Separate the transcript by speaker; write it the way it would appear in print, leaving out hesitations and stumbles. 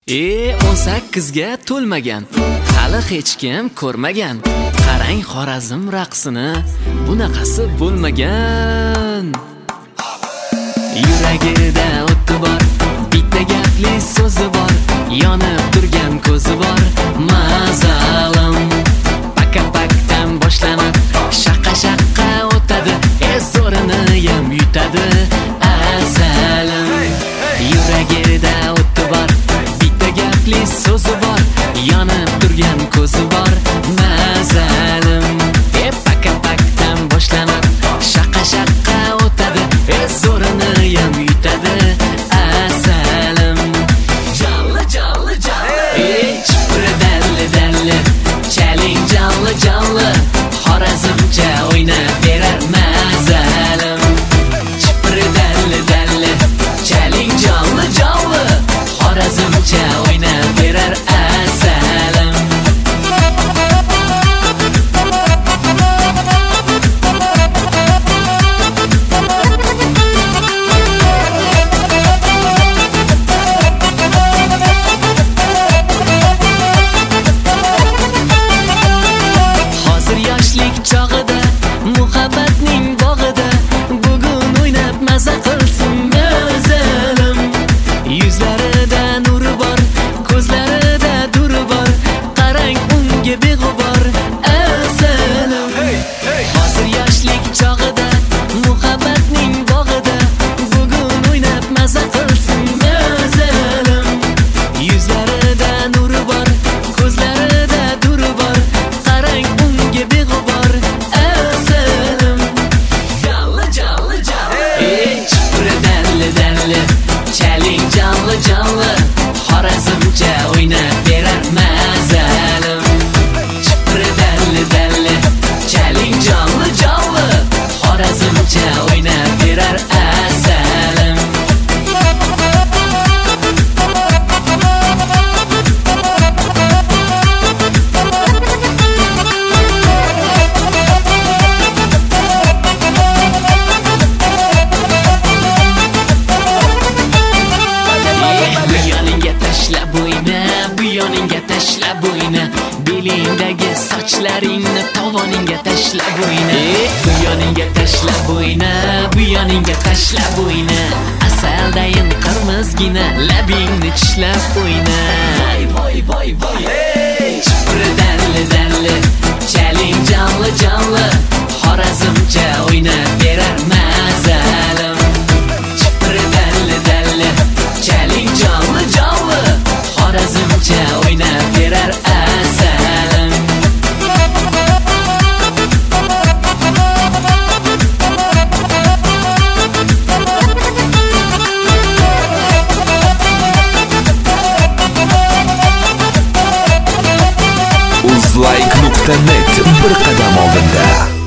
Speaker 1: 18 ga to'lmagan, hali hech kim ko'rmagan. Qarang Xorazm raqsini, bunaqasi bo'lmagan. Yuragida o'ti bor, bitta gapli so'zi bor, yonib turgan ko'zi bor. Mazalim pakapakdan boshlanib, shaqqa o'tadi, zo'rini ham yutadi. Azalim yuragida o'ti bor, bitta gapli so'zi bor, yonib turgan ko'zi bor. Mazalim pakapakdan boshlanib, shaqqa o'tadi, zo'rini ham yutadi. Azalim jalli chipri dalli chaling jalli Xorazmcha o'ynab berar. Mazalim chipri dalli chaling jalli Xorazmcha o'ynab berar. Azalim chog'ida, muhabbatning bog'ida, bugun o'ynab maza qilsin. Mazalim yuzlarida nuri bor, ko'zlarida duri bor, qarang unga beg'ubor. Azalim hozir yoshlik chog'ida, muhabbatning bog'ida, bugun o'ynab maza qilsin. Mazalim yuzlarida nuri bor, ko'zlarida duri bor, qarang unga beg'ubor. Chaling jalli Xorazmcha o'ynab berar. Mazalim chipri dalli chaling jalli Xorazmcha o'ynab berar. Azalim yoningga tashlab o'yna, belingdagi sochlaringni tovoningga tashlab o'yna. Bu yoningga tashlab o'yna, bu yoningga tashlab o'yna. Asaldayin qirmizgina labingni tishlab o'yna. Voy chipri dalli chaling jalli Xorazmcha o'ynab berar. Mazalim chipri dalli chaling jalli Xorazmcha o'ynab berar. Azalim
Speaker 2: Uzlike.net bir qadam oldinda.